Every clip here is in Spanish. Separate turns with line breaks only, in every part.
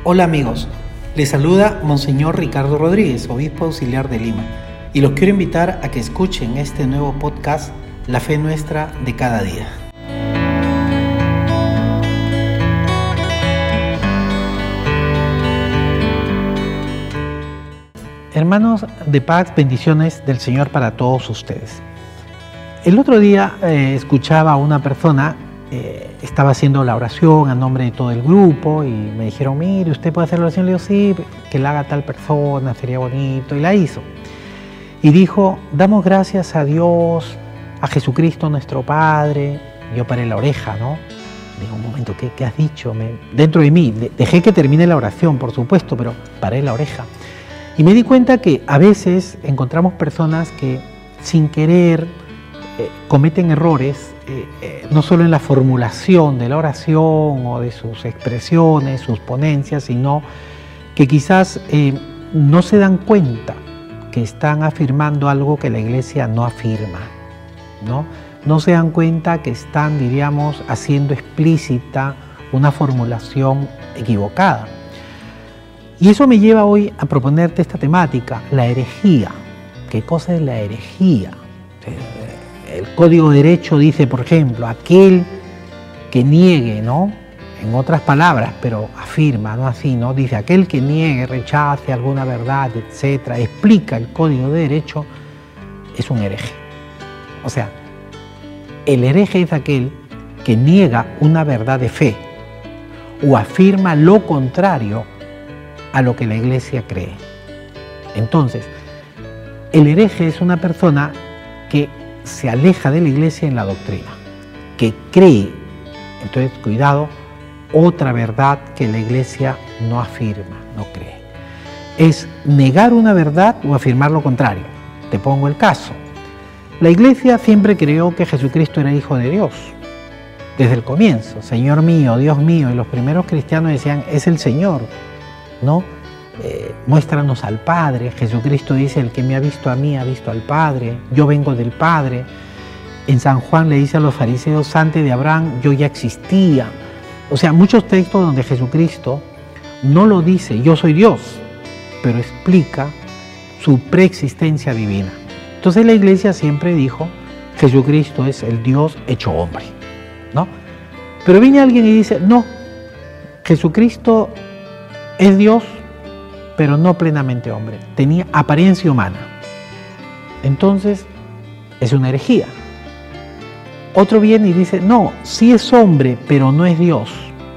Hola amigos, les saluda Monseñor Ricardo Rodríguez, obispo auxiliar de Lima, y los quiero invitar a que escuchen este nuevo podcast, La Fe Nuestra de Cada Día. Hermanos de paz, bendiciones del Señor para todos ustedes. El otro día escuchaba a una persona, estaba haciendo la oración a nombre de todo el grupo y me dijeron, mire, ¿usted puede hacer la oración? Le digo, sí, que la haga tal persona, sería bonito, y la hizo. Y dijo, damos gracias a Dios, a Jesucristo nuestro Padre. Yo paré la oreja, ¿no? Digo, un momento, ¿qué has dicho? Dentro de mí, dejé que termine la oración, por supuesto, pero paré la oreja. Y me di cuenta que a veces encontramos personas que sin querer cometen errores, no solo en la formulación de la oración o de sus expresiones, sus ponencias, sino que quizás no se dan cuenta que están afirmando algo que la Iglesia no afirma, ¿no? No se dan cuenta que están, diríamos, haciendo explícita una formulación equivocada. Y eso me lleva hoy a proponerte esta temática, la herejía. ¿Qué cosa es la herejía? El Código de Derecho dice, por ejemplo, aquel que niegue, ¿no? En otras palabras, pero afirma, no así, ¿no? Dice, aquel que niegue, rechace alguna verdad, etcétera, explica el Código de Derecho, es un hereje. O sea, el hereje es aquel que niega una verdad de fe o afirma lo contrario a lo que la Iglesia cree. Entonces, el hereje es una persona que se aleja de la Iglesia en la doctrina, que cree, entonces cuidado, otra verdad que la Iglesia no afirma, no cree. Es negar una verdad o afirmar lo contrario. Te pongo el caso. La Iglesia siempre creyó que Jesucristo era Hijo de Dios, desde el comienzo, Señor mío, Dios mío, y los primeros cristianos decían, es el Señor, ¿no? Muéstranos al Padre. Jesucristo dice, el que me ha visto a mí ha visto al Padre, yo vengo del Padre. En San Juan le dice a los fariseos, antes de Abraham yo ya existía. O sea, muchos textos donde Jesucristo no lo dice, yo soy Dios, pero explica su preexistencia divina. Entonces la Iglesia siempre dijo, Jesucristo es el Dios hecho hombre, ¿no? Pero viene alguien y dice, no, Jesucristo es Dios, pero no plenamente hombre, tenía apariencia humana. Entonces, es una herejía. Otro viene y dice, no, sí es hombre, pero no es Dios.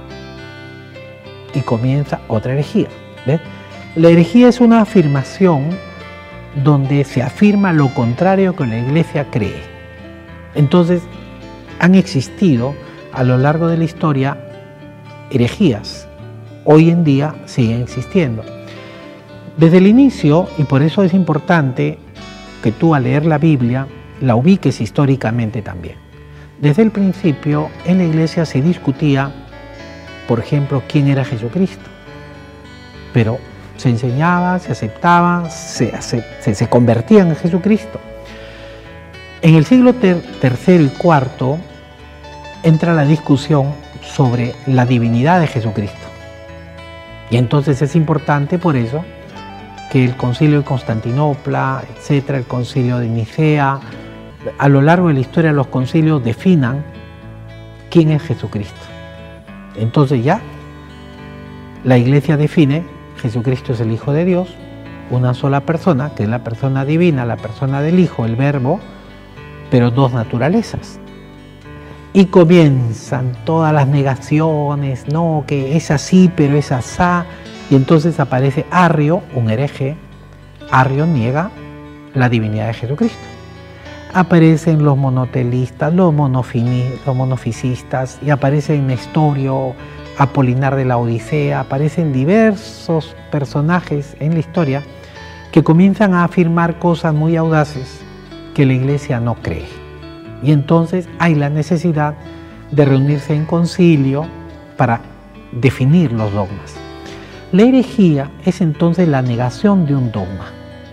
Y comienza otra herejía. ¿Ves? La herejía es una afirmación donde se afirma lo contrario que la Iglesia cree. Entonces, han existido a lo largo de la historia herejías. Hoy en día siguen existiendo. Desde el inicio, y por eso es importante que tú al leer la Biblia la ubiques históricamente también. Desde el principio en la Iglesia se discutía, por ejemplo, quién era Jesucristo. Pero se enseñaba, se aceptaba, se convertían en Jesucristo. En el siglo III y IV entra la discusión sobre la divinidad de Jesucristo. Y entonces es importante por eso que el concilio de Constantinopla, etcétera, el concilio de Nicea, a lo largo de la historia los concilios definan quién es Jesucristo. Entonces ya la Iglesia define, Jesucristo es el Hijo de Dios, una sola persona, que es la persona divina, la persona del Hijo, el Verbo, pero dos naturalezas. Y comienzan todas las negaciones, no, que es así, pero es asá. Y entonces aparece Arrio, un hereje. Arrio niega la divinidad de Jesucristo. Aparecen los monotelistas, los monofisistas, y aparecen Nestorio, Apolinar de la Odisea, aparecen diversos personajes en la historia que comienzan a afirmar cosas muy audaces que la Iglesia no cree. Y entonces hay la necesidad de reunirse en concilio para definir los dogmas. La herejía es entonces la negación de un dogma,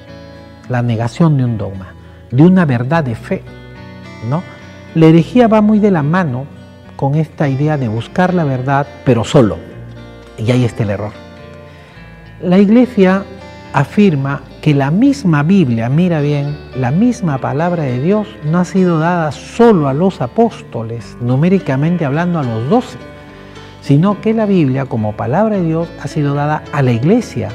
de una verdad de fe, ¿no? La herejía va muy de la mano con esta idea de buscar la verdad, pero solo. Y ahí está el error. La Iglesia afirma que la misma Biblia, mira bien, la misma palabra de Dios no ha sido dada solo a los apóstoles, numéricamente hablando a los 12, sino que la Biblia como palabra de Dios ha sido dada a la Iglesia.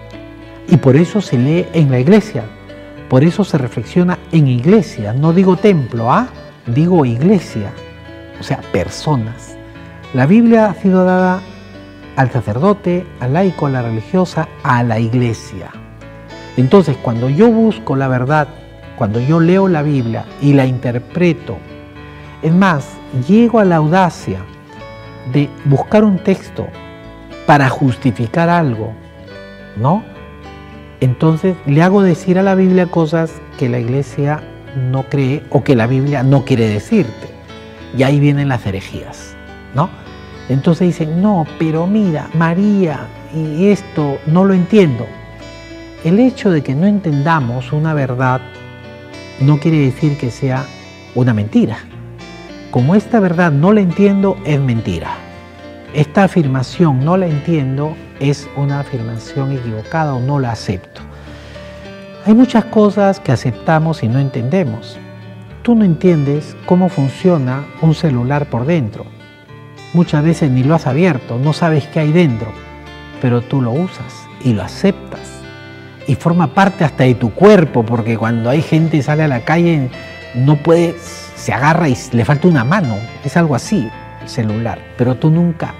Y por eso se lee en la Iglesia, por eso se reflexiona en iglesia. No digo templo, digo iglesia, o sea, personas. La Biblia ha sido dada al sacerdote, al laico, a la religiosa, a la Iglesia. Entonces, cuando yo busco la verdad, cuando yo leo la Biblia y la interpreto, es más, llego a la audacia de buscar un texto para justificar algo, ¿no? Entonces le hago decir a la Biblia cosas que la Iglesia no cree o que la Biblia no quiere decirte. Y ahí vienen las herejías, ¿no? Entonces dicen, no, pero mira, María y esto no lo entiendo. El hecho de que no entendamos una verdad no quiere decir que sea una mentira. Como esta verdad no la entiendo, es mentira. Esta afirmación no la entiendo, es una afirmación equivocada o no la acepto. Hay muchas cosas que aceptamos y no entendemos. Tú no entiendes cómo funciona un celular por dentro. Muchas veces ni lo has abierto, no sabes qué hay dentro, pero tú lo usas y lo aceptas. Y forma parte hasta de tu cuerpo, porque cuando hay gente que sale a la calle, no puede, se agarra y le falta una mano. Es algo así, el celular. Pero tú nunca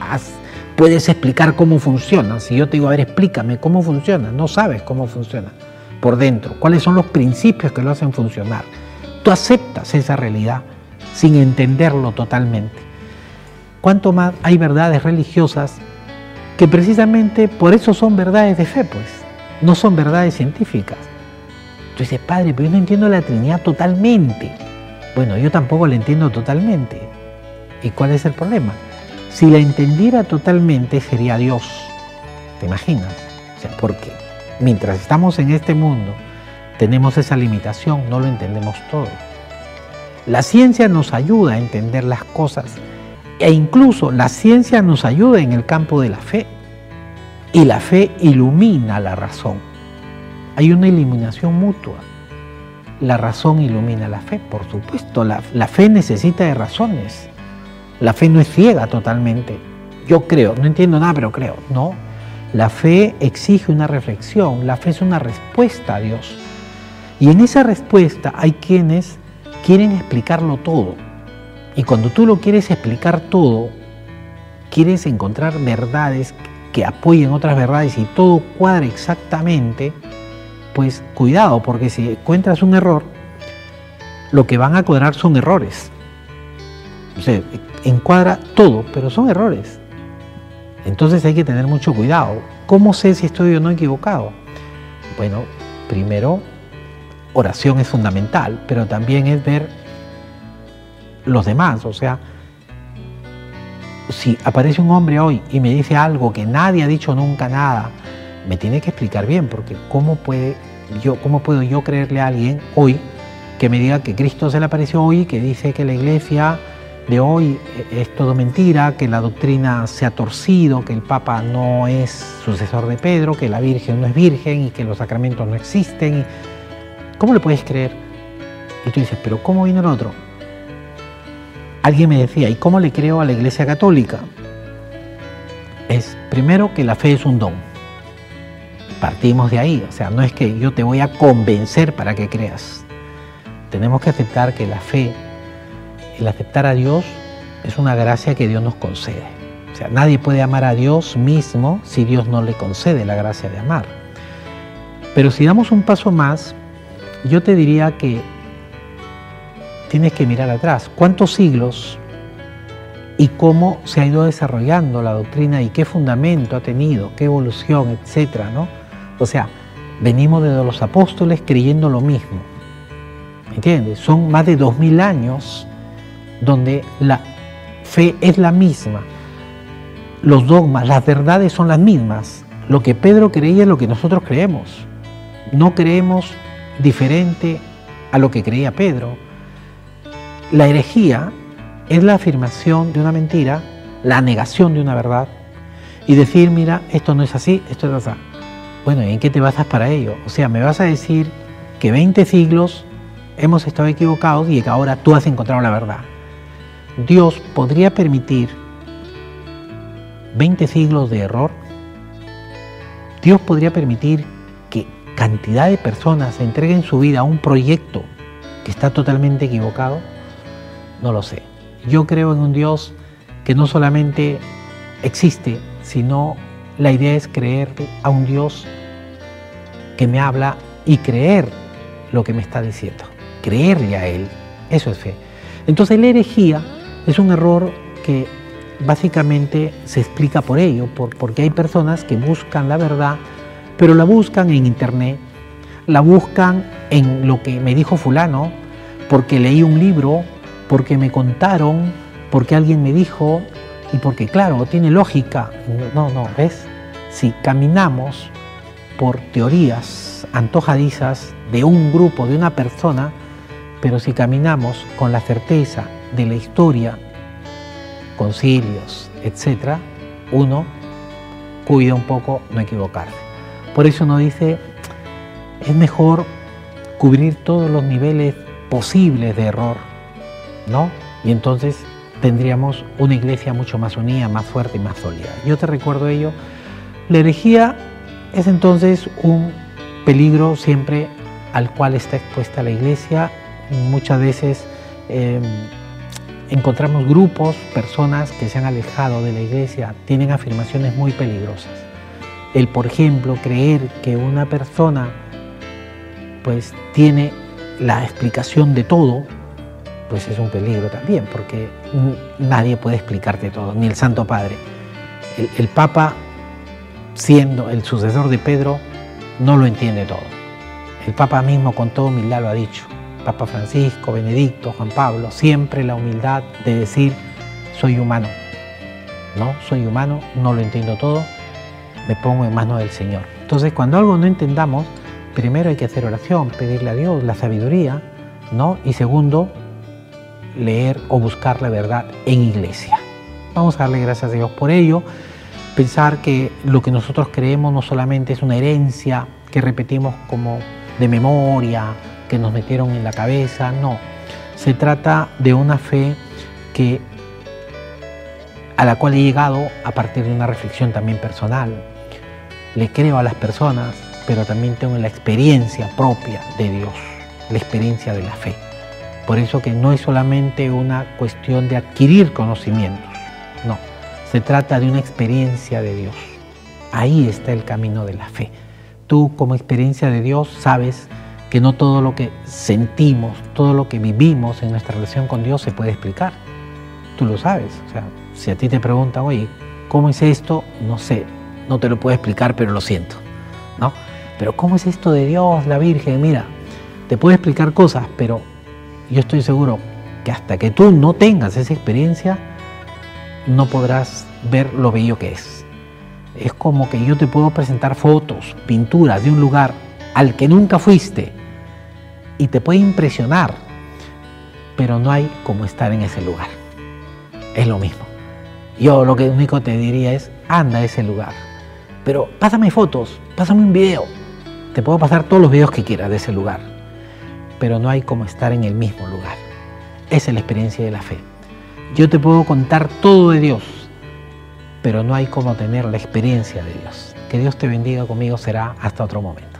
puedes explicar cómo funciona. Si yo te digo, a ver, explícame cómo funciona, no sabes cómo funciona por dentro. ¿Cuáles son los principios que lo hacen funcionar? Tú aceptas esa realidad sin entenderlo totalmente. ¿Cuánto más hay verdades religiosas que precisamente por eso son verdades de fe, pues? No son verdades científicas. Tú dices, padre, pero yo no entiendo la Trinidad totalmente. Bueno, yo tampoco la entiendo totalmente. ¿Y cuál es el problema? Si la entendiera totalmente, sería Dios. ¿Te imaginas? O sea, porque mientras estamos en este mundo, tenemos esa limitación, no lo entendemos todo. La ciencia nos ayuda a entender las cosas e incluso la ciencia nos ayuda en el campo de la fe. Y la fe ilumina la razón. Hay una iluminación mutua. La razón ilumina la fe, por supuesto. La fe necesita de razones. La fe no es ciega totalmente. Yo creo, no entiendo nada, pero creo. No, la fe exige una reflexión. La fe es una respuesta a Dios. Y en esa respuesta hay quienes quieren explicarlo todo. Y cuando tú lo quieres explicar todo, quieres encontrar verdades que apoyen otras verdades y todo cuadra exactamente, pues cuidado, porque si encuentras un error, lo que van a cuadrar son errores. O sea, encuadra todo, pero son errores. Entonces hay que tener mucho cuidado. ¿Cómo sé si estoy o no equivocado? Bueno, primero, oración es fundamental, pero también es ver los demás. O sea, si aparece un hombre hoy y me dice algo que nadie ha dicho nunca nada, me tiene que explicar bien, porque ¿cómo puedo yo creerle a alguien hoy que me diga que Cristo se le apareció hoy, que dice que la iglesia de hoy es todo mentira, que la doctrina se ha torcido, que el Papa no es sucesor de Pedro, que la Virgen no es virgen y que los sacramentos no existen? ¿Cómo le puedes creer? Y tú dices, ¿pero cómo vino el otro? Alguien me decía, ¿y cómo le creo a la Iglesia Católica? Es primero que la fe es un don. Partimos de ahí, o sea, no es que yo te voy a convencer para que creas. Tenemos que aceptar que la fe, el aceptar a Dios, es una gracia que Dios nos concede. O sea, nadie puede amar a Dios mismo si Dios no le concede la gracia de amar. Pero si damos un paso más, yo te diría que tienes que mirar atrás. ¿Cuántos siglos y cómo se ha ido desarrollando la doctrina y qué fundamento ha tenido, qué evolución, etcétera, ¿no? O sea, venimos desde los apóstoles creyendo lo mismo. ¿Entiendes? Son más de 2000 años donde la fe es la misma. Los dogmas, las verdades son las mismas. Lo que Pedro creía es lo que nosotros creemos. No creemos diferente a lo que creía Pedro. La herejía es la afirmación de una mentira, la negación de una verdad, y decir, mira, esto no es así, esto es así. Bueno, ¿y en qué te basas para ello? O sea, me vas a decir que 20 siglos hemos estado equivocados y que ahora tú has encontrado la verdad. Dios podría permitir 20 siglos de error. Dios podría permitir que cantidad de personas entreguen su vida a un proyecto que está totalmente equivocado. No lo sé. Yo creo en un Dios que no solamente existe, sino la idea es creer a un Dios que me habla y creer lo que me está diciendo, creerle a Él. Eso es fe. Entonces la herejía es un error que básicamente se explica por ello, porque hay personas que buscan la verdad, pero la buscan en internet, la buscan en lo que me dijo fulano, porque leí un libro, porque me contaron, porque alguien me dijo, y porque claro, tiene lógica. No, ¿ves? Si caminamos por teorías antojadizas de un grupo, de una persona, pero si caminamos con la certeza de la historia, concilios, etc., uno cuida un poco no equivocarse. Por eso uno dice, es mejor cubrir todos los niveles posibles de error, ¿no? Y entonces tendríamos una iglesia mucho más unida, más fuerte y más sólida. Yo te recuerdo ello. La herejía es entonces un peligro siempre al cual está expuesta la iglesia. Muchas veces encontramos grupos, personas que se han alejado de la iglesia, tienen afirmaciones muy peligrosas. El, por ejemplo, creer que una persona pues tiene la explicación de todo, pues es un peligro también, porque nadie puede explicarte todo, ni el Santo Padre. El Papa, siendo el sucesor de Pedro, no lo entiende todo. El Papa mismo con toda humildad lo ha dicho. Papa Francisco, Benedicto, Juan Pablo, siempre la humildad de decir, soy humano, ¿no? Soy humano, no lo entiendo todo, me pongo en manos del Señor. Entonces, cuando algo no entendamos, primero hay que hacer oración, pedirle a Dios la sabiduría, ¿no? Y segundo, leer o buscar la verdad en iglesia. Vamos a darle gracias a Dios por ello. Pensar que lo que nosotros creemos no solamente es una herencia que repetimos como de memoria, que nos metieron en la cabeza, no. Se trata de una fe a la cual he llegado a partir de una reflexión también personal. Le creo a las personas, pero también tengo la experiencia propia de Dios, la experiencia de la fe. Por eso que no es solamente una cuestión de adquirir conocimientos, no. Se trata de una experiencia de Dios. Ahí está el camino de la fe. Tú, como experiencia de Dios, sabes que no todo lo que sentimos, todo lo que vivimos en nuestra relación con Dios se puede explicar. Tú lo sabes. O sea, si a ti te preguntan, oye, ¿cómo es esto? No sé, no te lo puedo explicar, pero lo siento, ¿no? Pero ¿cómo es esto de Dios, la Virgen? Mira, te puedo explicar cosas, pero yo estoy seguro que hasta que tú no tengas esa experiencia, no podrás ver lo bello que es. Es como que yo te puedo presentar fotos, pinturas de un lugar al que nunca fuiste y te puede impresionar, pero no hay como estar en ese lugar. Es lo mismo. Yo lo que único te diría es, anda a ese lugar, pero pásame fotos, pásame un video. Te puedo pasar todos los videos que quieras de ese lugar, pero no hay como estar en el mismo lugar. Esa es la experiencia de la fe. Yo te puedo contar todo de Dios, pero no hay como tener la experiencia de Dios. Que Dios te bendiga. Conmigo será hasta otro momento.